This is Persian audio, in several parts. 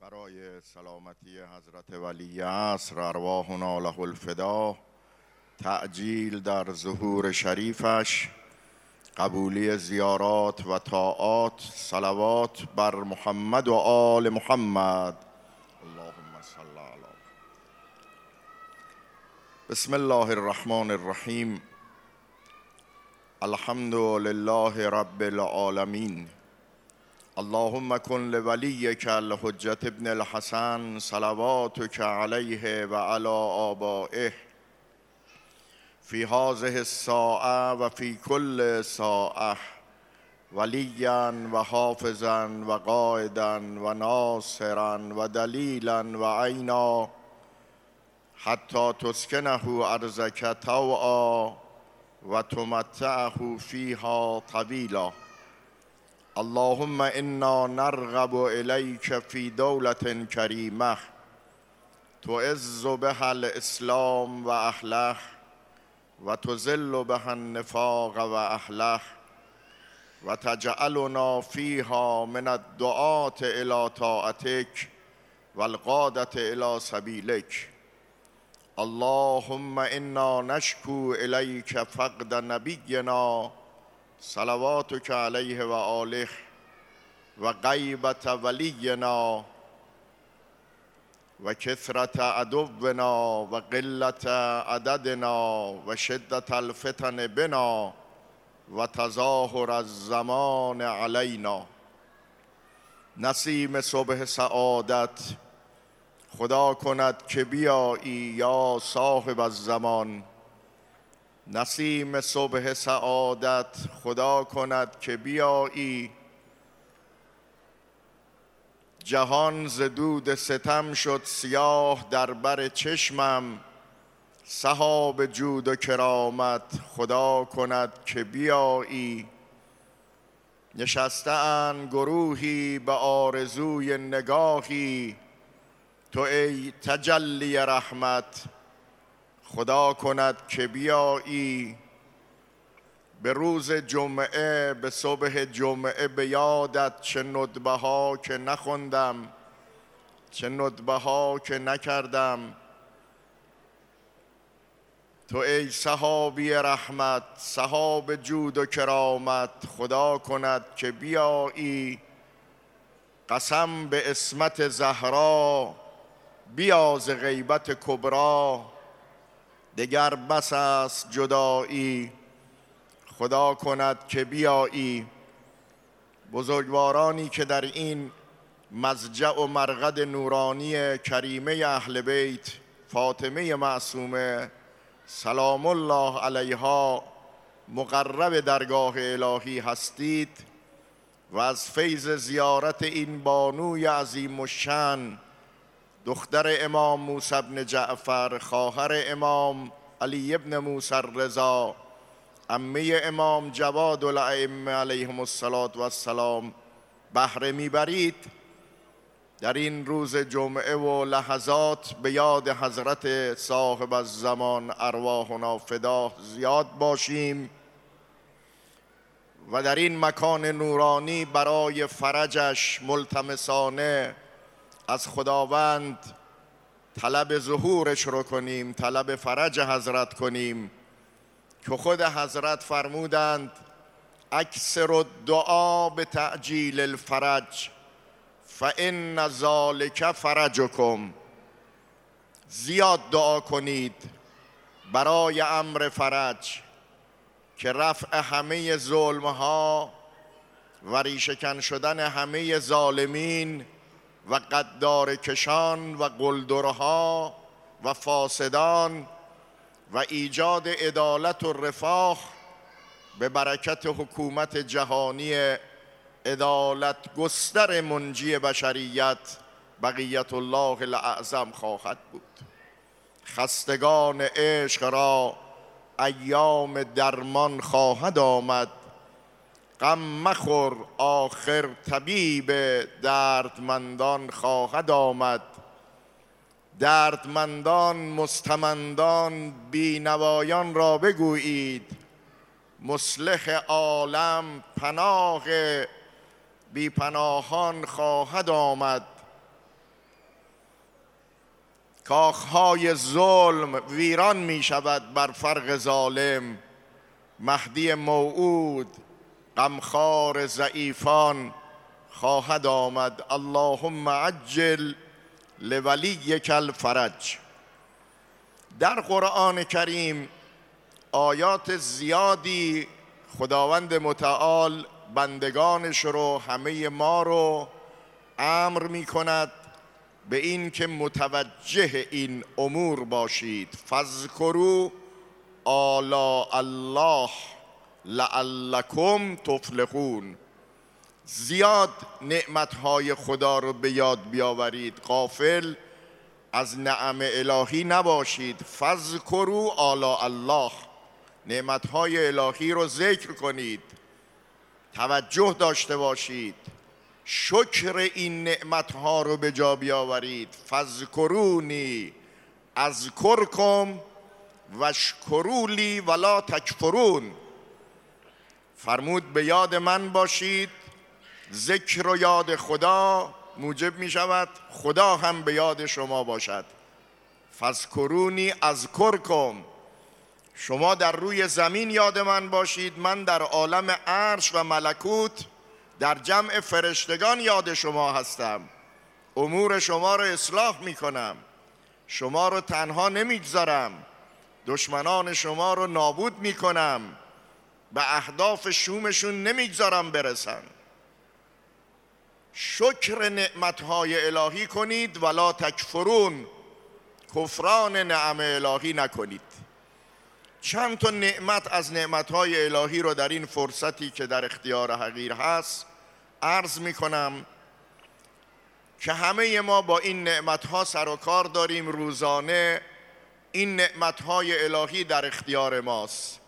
برای سلامتی حضرت ولی عصر ارواحنا له الفدا، تعجیل در ظهور شریفش، قبولی زیارات و طاعات، صلوات بر محمد و آل محمد. اللهم صل علی. بسم الله الرحمن الرحیم. الحمد لله رب العالمین. اللهم کن لولیک الحجة ابن الحسن صلواتک علیه و علی آبائه فی هذه الساعة و فی کل ساعة ولیا و حافظا و قائدا و ناصرا و دلیلا و عینا حتی تسکنه ارضک طوعا و تمتعه فیها طویلا. اللهم انا نرغب الیک فی دولة کریمه تعز بها الاسلام و اهله و تذل بها النفاق و اهله و تجعلنا فیها من الدعاة الی طاعتک و القادة الی سبیلک. اللهم انا نشکو الیک فقد نبینا صلواتک علیه و آله و غیبت ولینا و کثرت عدونا و قلت عددنا و شدت الفتن بنا و تظاهر الزمان علینا. نسیم صبح سعادت خدا کند که بیایی یا صاحب الزمان. نسیم صبح سعادت خدا کند که بیایی. جهان ز دود ستم شد سیاه در بر چشمم، سحاب جود و کرامت خدا کند که بیایی. نشسته اند گروهی به آرزوی نگاهی، تو ای تجلی رحمت خدا کند که بیایی. به روز جمعه به صبح جمعه به یادت چه ندبه ها که نخوندم، چه ندبه ها که نکردم. تو ای سحابی رحمت سحاب جود و کرامت خدا کند که بیایی. قسم به عصمت زهرا بیا ز غیبت کبری، دگر بس است جدایی خدا کند که بیایی. بزرگوارانی که در این مضجع و مرقد نورانی کریمه اهل بیت فاطمه معصومه سلام الله علیها مقرب درگاه الهی هستید و از فیض زیارت این بانوی عظیم الشأن، دختر امام موسی بن جعفر، خواهر امام علی ابن موسی الرضا، عمه امام جواد الائمه علیهم السلام بهره میبرید، در این روز جمعه و لحظات به یاد حضرت صاحب الزمان ارواحنا فدا زیاد باشیم و در این مکان نورانی برای فرجش ملتمسانه از خداوند طلب ظهورش رو کنیم، طلب فرج حضرت کنیم که خود حضرت فرمودند اکثر الدعا به تعجیل الفرج فان ذلک فرجکم. زیاد دعا کنید برای امر فرج که رفع همه ظلمها و ریشه‌کن شدن همه ظالمین و غدار کشان و قلدرها و فاسدان و ایجاد عدالت و رفاه به برکت حکومت جهانی عدالت گستر منجی بشریت بقیت الله الاعظم خواهد بود. خستگان عشق را ایام درمان خواهد آمد، غم مخور آخر طبیب دردمندان خواهد آمد. دردمندان مستمندان بینوایان را بگویید، مصلح عالم پناه بی پناهان خواهد آمد. کاخهای ظلم ویران می شود بر فرق ظالم. مهدی موعود غمخوار ضعیفان خواهد آمد. اللهم عجل لولیک الفرج. در قرآن کریم آیات زیادی خداوند متعال بندگانش رو، همه ما رو امر می کند به این که متوجه این امور باشید. فاذکروا آلاء الله لعلکم تفلحون. زیاد نعمتهای خدا رو به یاد بیاورید، غافل از نعم الهی نباشید. فاذکروا آلاء الله، نعمتهای الهی رو ذکر کنید، توجه داشته باشید، شکر این نعمتها رو به جا بیاورید. فاذکرونی اذکرکم واشکروا لی ولا تکفرون. فرمود به یاد من باشید. ذکر و یاد خدا موجب می شود خدا هم به یاد شما باشد. فاذکرونی اذکرکم، شما در روی زمین یاد من باشید، من در عالم عرش و ملکوت در جمع فرشتگان یاد شما هستم. امور شما رو اصلاح می کنم، شما رو تنها نمیگذارم، دشمنان شما رو نابود می کنم، به اهداف شومشون نمیگذارم برسن. شکر نعمتهای الهی کنید ولا تکفرون، کفران نعم الهی نکنید. چند تا نعمت از نعمتهای الهی رو در این فرصتی که در اختیار حقیر هست عرض می کنم که همه ما با این نعمتها سر و کار داریم. روزانه این نعمتهای الهی در اختیار ماست.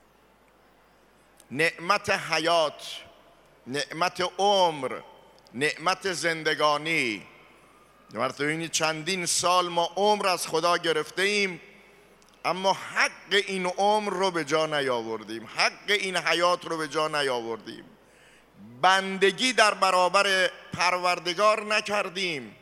نعمت حیات، نعمت عمر، نعمت زندگانی. این چندین سال ما عمر از خدا گرفته ایم، اما حق این عمر رو به جا نیاوردیم، حق این حیات رو به جا نیاوردیم، بندگی در برابر پروردگار نکردیم.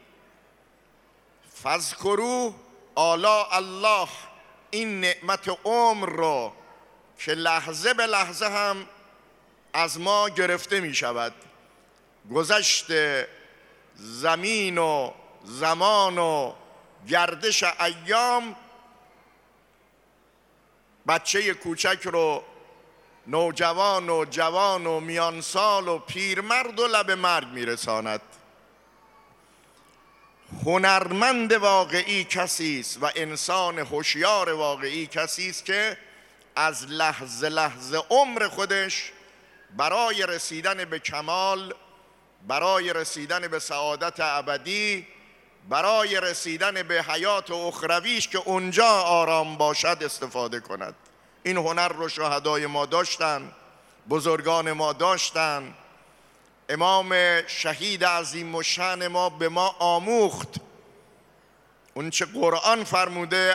فاذکروا آلاء الله، این نعمت عمر رو که لحظه به لحظه هم از ما گرفته می شود، گذشت زمین و زمان و گردش ایام بچه کوچک رو، نوجوان و جوان و میانسال و پیرمرد و لب مرگ میرساند. هنرمند واقعی کسی است و انسان هوشیار واقعی کسی است که از لحظه لحظه عمر خودش برای رسیدن به کمال، برای رسیدن به سعادت ابدی، برای رسیدن به حیات اخرویش که اونجا آرام باشد استفاده کند. این هنر رو شهدای ما داشتن، بزرگان ما داشتن. امام شهید عظیم الشأن ما به ما آموخت اون چه قرآن فرموده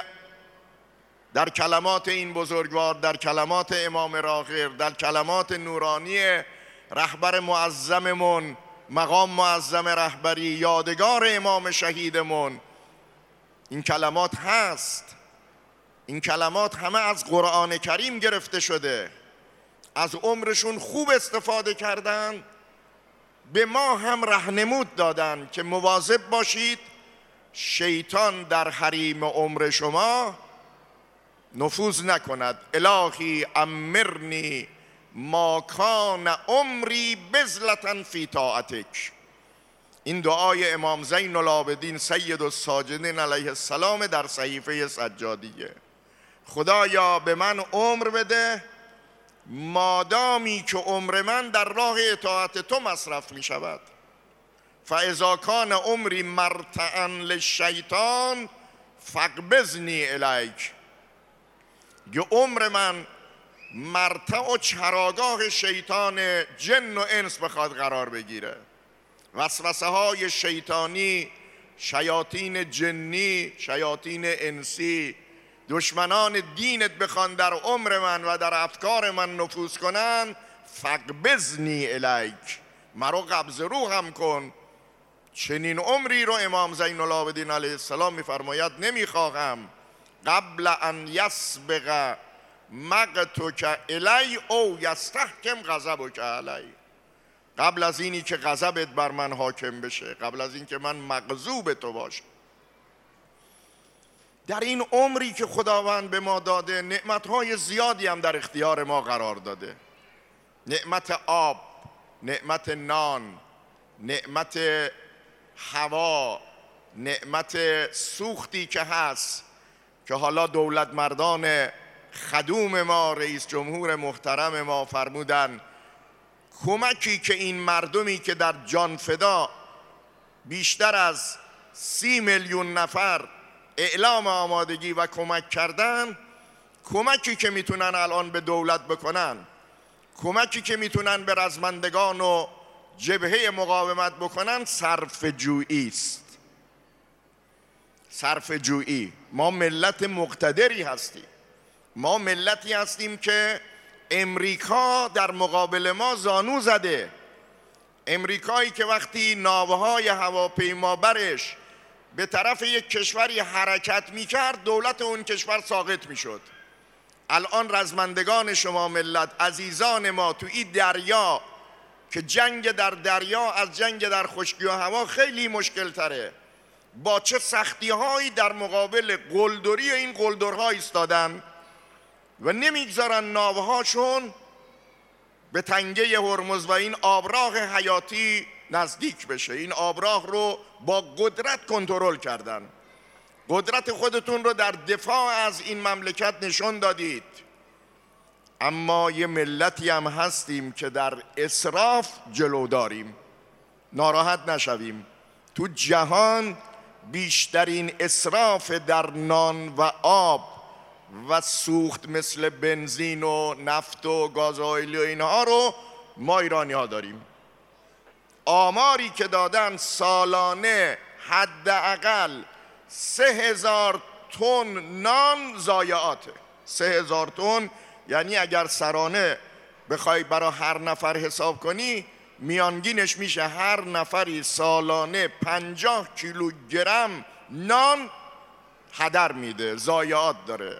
در کلمات این بزرگوار، در کلمات امام راغب، در کلمات نورانی رهبر معظممون، مقام معظم رهبری، یادگار امام شهیدمون. این کلمات هست، این کلمات همه از قرآن کریم گرفته شده. از عمرشون خوب استفاده کردن، به ما هم راهنمود دادن که مواظب باشید شیطان در حریم عمر شما نفوذ نکند. الهی امرنی ما کان عمری بذلة فی طاعتک. این دعای امام زین العابدین سید الساجدین علیه السلام در صحیفه سجادیه. خدایا به من عمر بده مادامی که عمر من در راه اطاعت تو مصرف می شود. فاذا کان عمری مرتعا للشیطان فاقبضنی الیک. که عمر من مرتع و چراگاه شیطان جن و انس بخواد قرار بگیره، وسوسه های شیطانی، شیاطین جنی، شیاطین انسی، دشمنان دینت بخوان در عمر من و در افکار من نفوذ کنن، فاقبضنی الیک، مرا قبض روحم کن، چنین عمری رو امام زین العابدین علیه السلام میفرماید نمیخواهم قبل ان یسبق مقتک الی او یستحکم غضبک علی، قبل از اینی که غضبت بر من حاکم بشه، قبل از این که من مغضوب تو باشم. در این عمری که خداوند به ما داده نعمتهای زیادی هم در اختیار ما قرار داده. نعمت آب، نعمت نان، نعمت هوا، نعمت سوختی که هست که حالا دولت مردان خدوم ما، رئیس جمهور محترم ما فرمودن کمکی که این مردمی که در جان فدا بیشتر از 30 میلیون نفر اعلام آمادگی و کمک کردن، کمکی که میتونن الان به دولت بکنن، کمکی که میتونن به رزمندگان و جبهه مقاومت بکنن، صرف جویی است. صرف جویی. ما ملت مقتدری هستیم، ما ملتی هستیم که امریکا در مقابل ما زانو زده. امریکایی که وقتی ناوهای هواپیمابرش به طرف یک کشوری حرکت میکرد دولت اون کشور ساقط میشد. الان رزمندگان شما ملت عزیزان ما تو این دریا که جنگ در دریا از جنگ در خشکی و هوا خیلی مشکل تره، با چه سختی هایی در مقابل قلدری این قلدرها ایستادن و نمیگذارن ناوهاشون به تنگه هرمز و این آبراه حیاتی نزدیک بشه. این آبراه رو با قدرت کنترل کردن. قدرت خودتون رو در دفاع از این مملکت نشون دادید. اما یه ملتی هم هستیم که در اسراف جلو داریم. ناراحت نشویم. تو جهان بیشترین اسراف در نان و آب و سوخت مثل بنزین و نفت و گازوئیل و اینها رو ما ایرانی ها داریم. آماری که دادن سالانه حداقل 3000 تن نان ضایعاته. 3000 تن یعنی اگر سرانه بخوای برای هر نفر حساب کنی میانگینش میشه هر نفری سالانه 50 کیلوگرم نان هدر میده، ضایعات داره.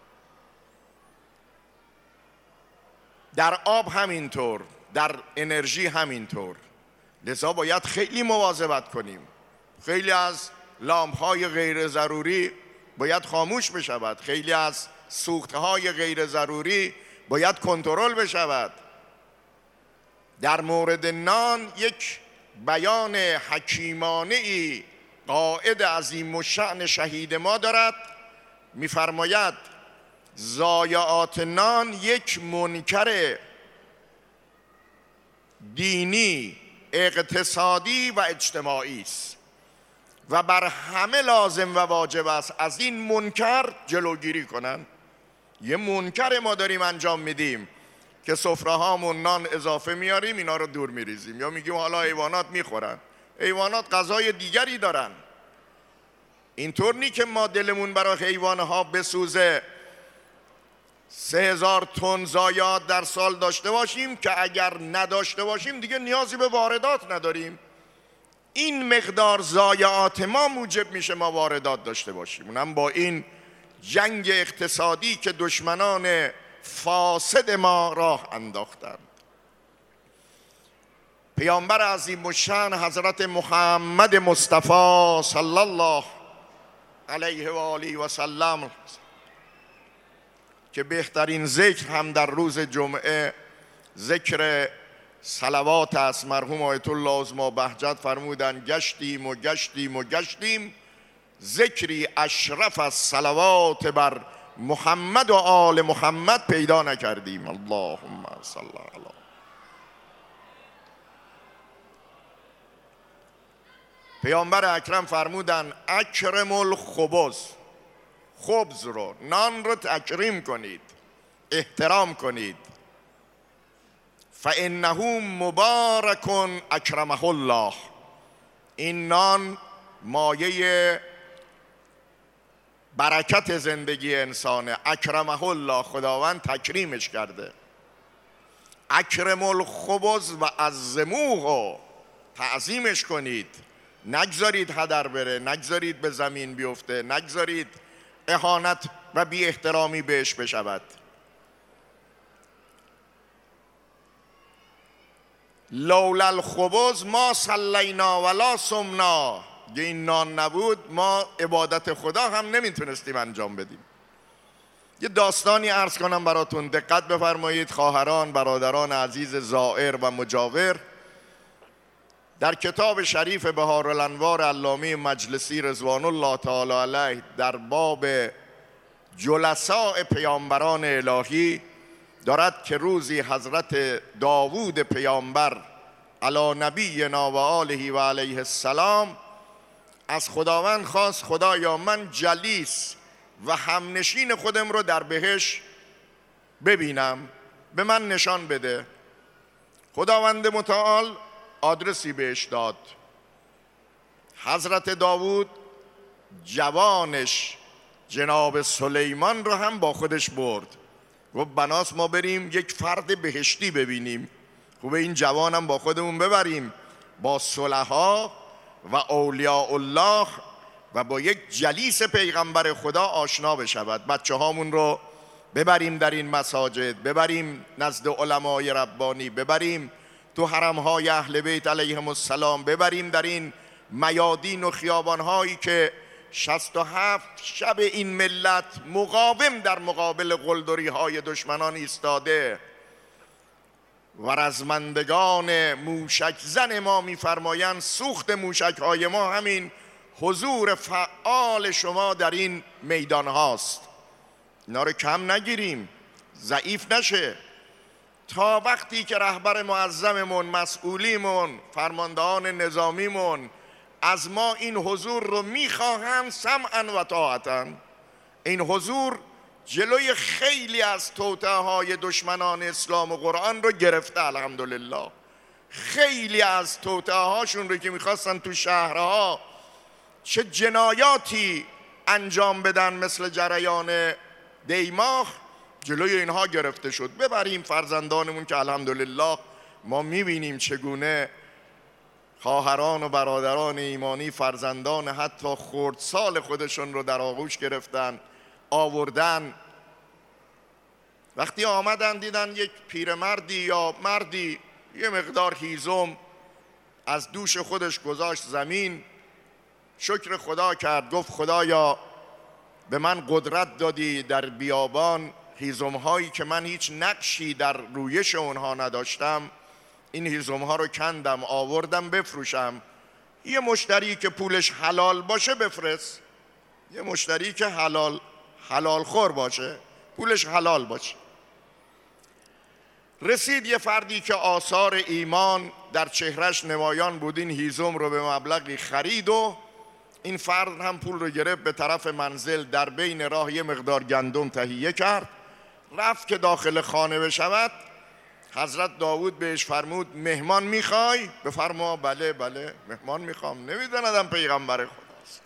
در آب همینطور، در انرژی همینطور. لذا باید خیلی مواظبت کنیم. خیلی از لامپ‌های غیر ضروری باید خاموش بشود، خیلی از سوختهای غیر ضروری باید کنترل بشود. در مورد نان یک بیان حکیمانه ای قائد عظیم الشأن شهید ما دارد، می‌فرماید ضایعات نان یک منکر دینی، اقتصادی و اجتماعی است و بر همه لازم و واجب است از این منکر جلوگیری کنن. یه منکر ما داریم انجام میدیم که سفره هامون نان اضافه میاریم، اینا رو دور میریزیم یا میگیم حالا حیوانات میخورن. حیوانات غذای دیگری دارن. اینطور نی که ما دلمون برای حیوانها بسوزه 3000 تن ضایعات در سال داشته باشیم که اگر نداشته باشیم دیگه نیازی به واردات نداریم. این مقدار ضایعات ما موجب میشه ما واردات داشته باشیم، اونم با این جنگ اقتصادی که دشمنان فاسد ما راه انداختند. پیامبر عظیم الشأن حضرت محمد مصطفی صلی الله علیه و آله و سلم که بهترین ذکر هم در روز جمعه ذکر صلوات است، مرحوم آیت الله عظما بهجت فرمودن گشتیم و گشتیم و گشتیم ذکری اشرف از صلوات بر محمد و آل محمد پیدا نکردیم. اللهم صل علی. پیامبر اکرم فرمودن اکرم الخبز، خبز رو، نان رو تکریم کنید، احترام کنید. فانه مبارک اکرمه الله، این نان مایه برکت زندگی انسانه. اکرمه الله، خداوند تکریمش کرده. اکرم الخبز و عظموه، تعظیمش کنید. نگذارید هدر بره، نگذارید به زمین بیفته، نگذارید اهانت و بی احترامی بهش بشود. لولا الخبز ما صلینا ولا صمنا، اگه این نان نبود ما عبادت خدا هم نمیتونستیم انجام بدیم. یه داستانی عرض کنم براتون، دقت بفرمایید خواهران، برادران عزیز زائر و مجاور. در کتاب شریف بهارالانوار علامه مجلسی رضوان الله تعالی علیه در باب جلساء پیامبران الهی دارد که روزی حضرت داوود پیامبر علی نبینا و آله و علیه السلام از خداوند خواست خدایا من جلیس و همنشین خودم رو در بهشت ببینم، به من نشان بده. خداوند متعال آدرسی بهش داد. حضرت داوود جوانش جناب سلیمان رو هم با خودش برد. گفت بناس ما بریم یک فرد بهشتی ببینیم، خوبه این جوانم با خودمون ببریم، با صلحا و اولیاء الله و با یک جلیس پیغمبر خدا آشنا بشود. بچه هامون رو ببریم در این مساجد، ببریم نزد علمای ربانی، ببریم تو حرمهای اهل بیت علیهم السلام، ببریم در این میادین و خیابانهایی که 67 شب این ملت مقاوم در مقابل قلدری های دشمنان ایستاده و رزمندگان موشک زن ما میفرمایند سوخت موشک های ما همین حضور فعال شما در این میدان هاست. اینا رو کم نگیریم، ضعیف نشه. تا وقتی که رهبر معظممون، مسئولیمون، فرماندهان نظامیمون از ما این حضور رو میخواهند سمعا و طاعتا، این حضور جلوی خیلی از توطئه های دشمنان اسلام و قرآن رو گرفته. الحمدلله خیلی از توطئه هاشون رو که میخواستن تو شهرها چه جنایاتی انجام بدن مثل جریان دیماه، جلوی اینها گرفته شد. ببریم فرزندانمون که الحمدلله ما میبینیم چگونه خواهران و برادران ایمانی فرزندان حتی خردسال خودشون رو در آغوش گرفتن، آوردن. وقتی آمدن دیدن یک پیرمردی یا مردی یه مقدار هیزم از دوش خودش گذاشت زمین، شکر خدا کرد، گفت خدایا به من قدرت دادی در بیابان هیزم هایی که من هیچ نقشی در رویش اونها نداشتم، این هیزم ها رو کندم آوردم بفروشم. یه مشتری که پولش حلال باشه بفرست، یه مشتری که حلال خور باشه، پولش حلال باشه. رسید یه فردی که آثار ایمان در چهرش نمایان بود، این هیزم رو به مبلغی خرید و این فرد هم پول رو گرفت، به طرف منزل در بین راه یه مقدار گندم تهیه کرد، رفت که داخل خانه بشود. حضرت داوود بهش فرمود مهمان میخوای؟ بفرما بله مهمان میخوام. نمیداندم پیغمبر خداست.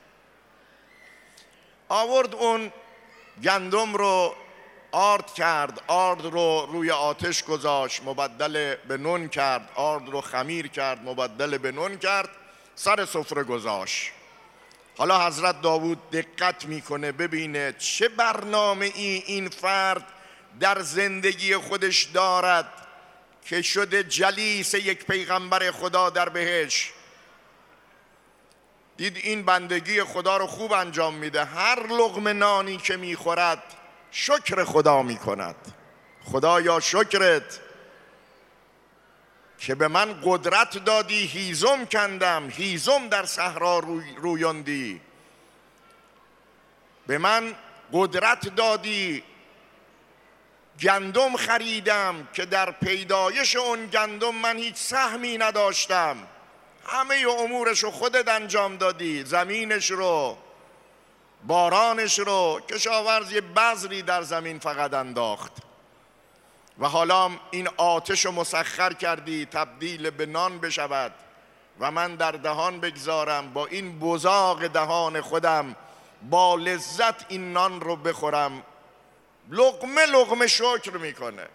آورد اون گندم رو آرد کرد، آرد رو روی آتش گذاشت مبدل به نون کرد، آرد رو خمیر کرد مبدل به نون کرد، سر سفره گذاشت. حالا حضرت داوود دقت میکنه ببینه چه برنامه این فرد در زندگی خودش دارد که شده جلیس یک پیغمبر خدا در بهشت. دید این بندگی خدا رو خوب انجام میده، هر لقمه نانی که میخورد شکر خدا میکند. خدایا شکرت که به من قدرت دادی، هیزم کندم، هیزم در صحرا رویاندی، به من قدرت دادی، گندم خریدم که در پیدایش اون گندم من هیچ سهمی نداشتم، همه امورش رو خودت انجام دادی، زمینش رو، بارانش رو. کشاورز یه بذری در زمین فقط انداخت و حالا این آتش رو مسخر کردی تبدیل به نان بشود و من در دهان بگذارم، با این بزاق دهان خودم با لذت این نان رو بخورم. لقمه لقمه شکر میکنه.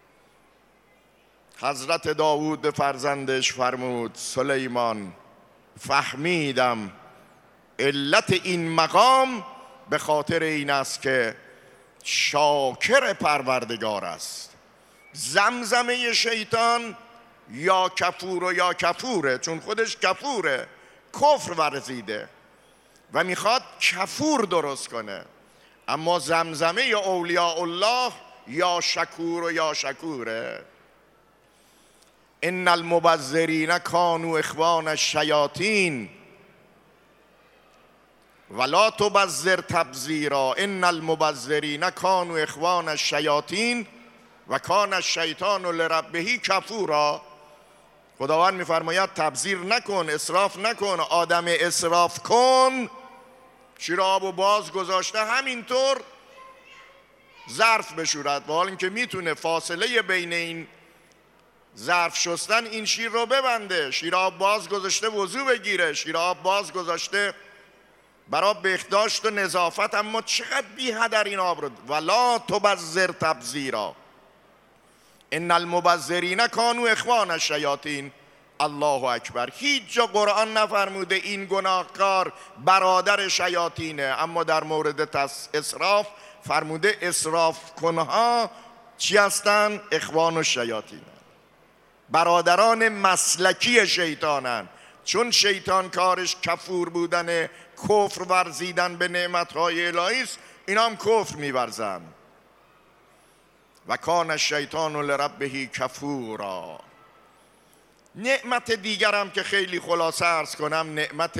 حضرت داوود به فرزندش فرمود سلیمان فهمیدم علت این مقام به خاطر این است که شاکر پروردگار است. زمزمه شیطان یا کفور و یا کفوره، چون خودش کفوره، کفر ورزیده و میخواد کفور درست کنه. اما زمزمه اولیاء الله یا شکور و یا شکوره. ان المبذرین کانوا اخوان الشیاطین ولا تبذر تبذیرا ان المبذرین کانوا اخوان الشیاطین و کان الشیطان لربه کفورا. خداوند میفرماید تبذیر نکن، اسراف نکن. آدم اسراف کن، شیر آب باز گذاشته همینطور ظرف بشورد، با حال اینکه میتونه فاصله بین این ظرف شستن این شیر رو ببنده. شیر آب باز گذاشته وضو بگیره، شیر آب باز گذاشته برای بهداشت و نظافت، اما چقدر بی هدر این آب رو. ولا تبذر تبذیرا ان المبذرین کانوا اخوان الشیاطین. الله اکبر. هیچ جا قرآن نفرموده این گناهکار برادر شیاطینه، اما در مورد اسراف فرموده اسراف کنها چی هستن؟ اخوان الشیاطین، برادران مسلکی شیطانن. چون شیطان کارش کفور بودن، کفر ورزیدن به نعمتهای الهی است، اینا هم کفر میورزن. و کان الشیطان لربه کفورا. نعمت دیگرم که خیلی خلاصه عرض کنم، نعمت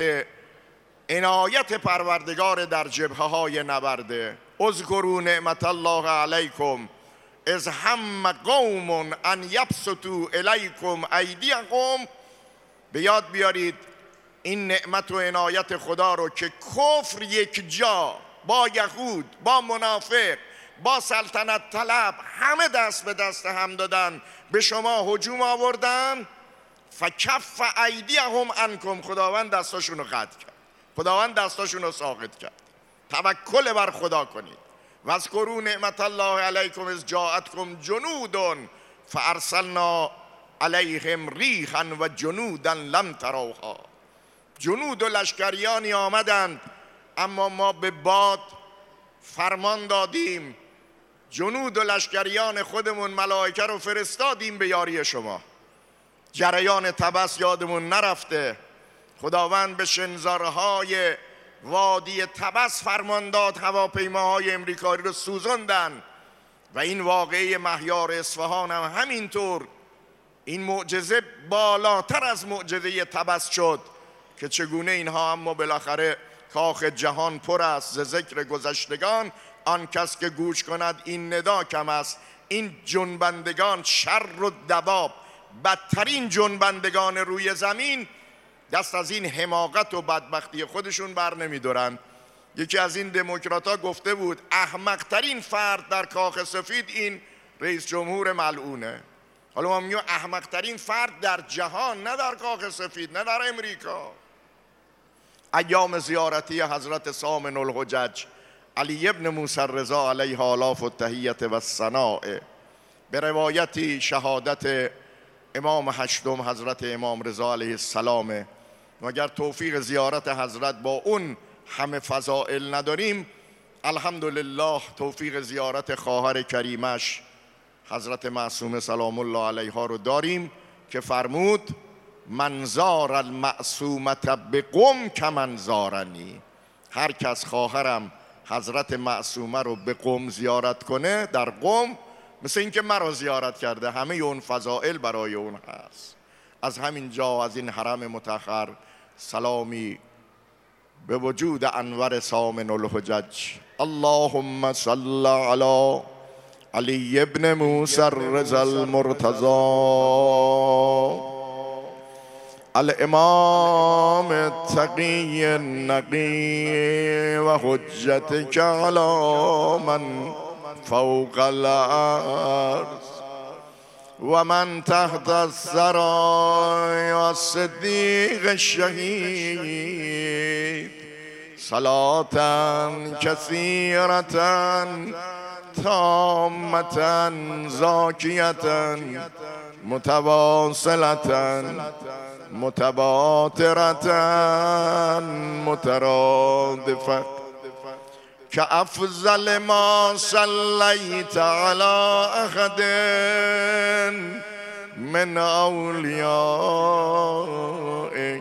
عنایت پروردگار در جبهه های نبرده. اذکروا نعمت الله علیکم اذ هم قوم ان یبسطوا الیکم ایدیکم. به یاد بیارید این نعمت و عنایت خدا رو که کفر یک جا با یهود، با منافق، با سلطنت طلب همه دست به دست هم دادن، به شما هجوم آوردن. فکف ایدیهم عنکم. خداوند دستاشون رو قطع کرد، خداوند دستاشون رو ساقط کرد. توکل بر خدا کنید. واذکروا نعمت الله علیکم اذ جاءتکم جنود فارسلنا علیهم ریحا و جنودا لم تروها. جنود و لشکریانی آمدند، اما ما به باد فرمان دادیم، جنود و لشکریان خودمون ملائکه رو فرستادیم به یاری شما. جریان طبس یادمون نرفته. خداوند به شنزارهای وادی طبس فرمان داد، هواپیماهای امریکایی رو سوزاندن. و این واقعه مهیار اصفهان هم همینطور. این معجزه بالاتر از معجزه طبس شد که چگونه اینها اما بالاخره کاخ جهان پر است ز ذکر گذشتگان. آن کس که گوش کند این ندا کم است. این جنبندگان شر و دواب، بدترین جنبندگان روی زمین، دست از این حماقت و بدبختی خودشون بر نمیدارن. یکی از این دموکرات‌ها گفته بود احمقترین فرد در کاخ سفید این رئیس جمهور ملعونه. حالا ما میگیم احمقترین فرد در جهان، نه در کاخ سفید، نه در امریکا. ایام زیارتی حضرت ثامن الحجج علی ابن موسی الرضا علیه آلاف التحیت و الثناء، به روایتی شهادت امام هشتم حضرت امام رضا علیه السلام. مگر توفیق زیارت حضرت با اون همه فضائل نداریم، الحمدلله توفیق زیارت خواهر کریمش حضرت معصومه سلام الله علیها رو داریم که فرمود من زار المعصومة بقم کمن زارنی. هر کس خواهرم حضرت معصومه رو به قم زیارت کنه، در قم، مثل اینکه مرا زیارت کرده. همه اون فضائل برای اون هست. از همین جا، از این حرم مطهر، سلامی به وجود انور ثامن الحجج. اللهم صل علی علی ابن موسی الرضا المرتضی الامام التقی النقی و حجتک علی من فوق الارض و من تحت الثری و صدیق الشهید صلاة کثیرة تامة زاکیة متواصلة متباترة مترادفة كأفضل ما صليت على أحد من أوليائك.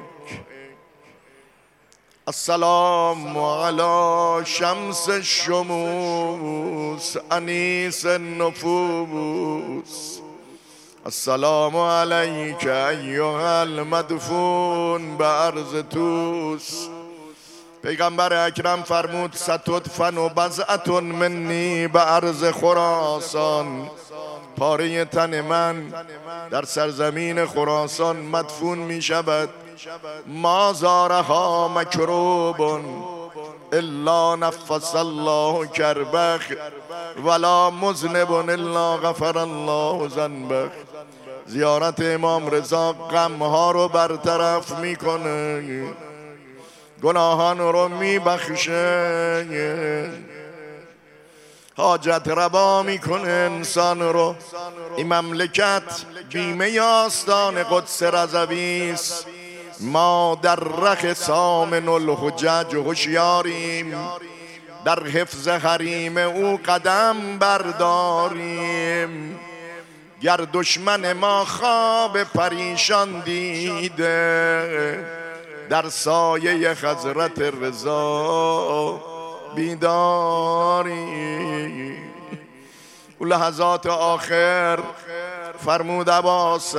السلام على شمس الشموس أنيس النفوس. السلام عليك أيها المدفون بأرض توس. پیغمبر اکرم فرمود ستدفن و بضعة منی به ارض خراسان. پاره تن من در سرزمین خراسان مدفون می شود. ما زارها مکروب الا نفس الله کربخ ولا مذنب الا غفر الله ذنبه. زیارت امام رضا غمها رو برطرف میکنه، گناهان رو میبخشه، حاجت روا میکنه انسان رو. این مملکت بیمه آستان قدس رضوی است. ما در رخ سامن الحجج هوشیاریم، در حفظ حریم او قدم برداریم. گر دشمن ما خواب پریشان دیده، در سایه حضرت رضا بیداری. و لحظات آخر فرمود عباس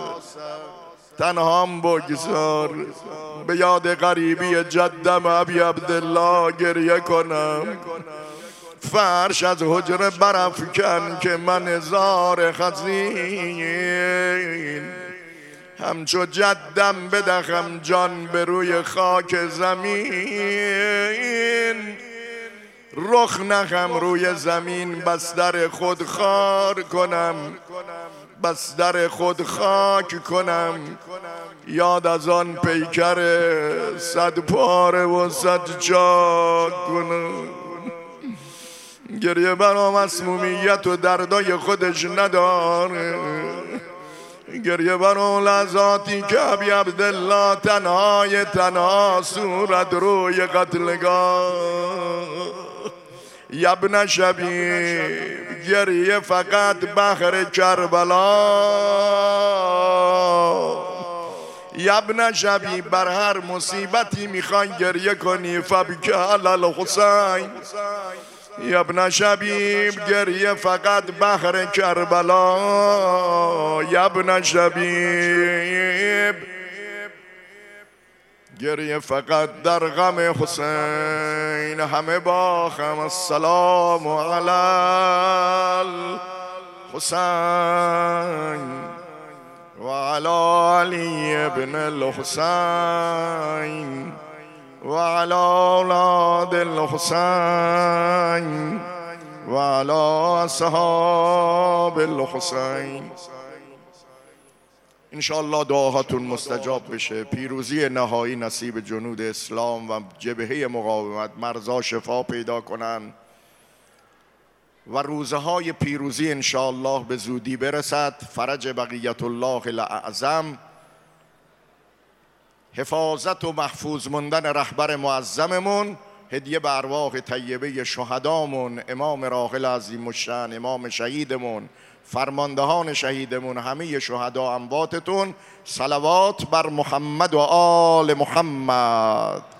تنهام بگذار، به یاد غریبی جدم ابی عبدالله گریه کنم. فرش از حجره برافکن که من زار خزین، همچو جدم بدخم جان به روی خاک زمین. رخ نخم روی زمین بستر خود خار کنم، بستر خود خاک کنم. یاد از آن پیکر 100 پاره و 100 چاک کنم. گریه برا مسمومیت و دردای خودش نداره، گریه برا لحظاتی که ابی عبدالله تنهای تنها صورت روی قتلگاه. یبن شبیب گریه فقط بحر کربلا. یبن شبیب بر هر مصیبتی میخوای گریه کنی فبکه علی الحسین. یبن شبیب گریه فقط بحر کربلا. یبن شبیب گریه فقط در غم حسین. همه با هم السلام علی الحسین و علی علی ابن الحسین و علی اولاد الحسین و علی اصحاب الحسین. انشاءالله دعاهاتون مستجاب بشه، پیروزی نهایی نصیب جنود اسلام و جبهه مقاومت مرزا شفا پیدا کنن و روزهای پیروزی انشاءالله به زودی برسد. فرج بقیت الله الاعظم، حفاظت و محفوظ موندن رهبر معظممون، هدیه به ارواح طیبه شهدامون، امام راحل عظیم الشأن، امام شهیدمون، فرماندهان شهیدمون، همه شهدا امواتتون. صلوات بر محمد و آل محمد.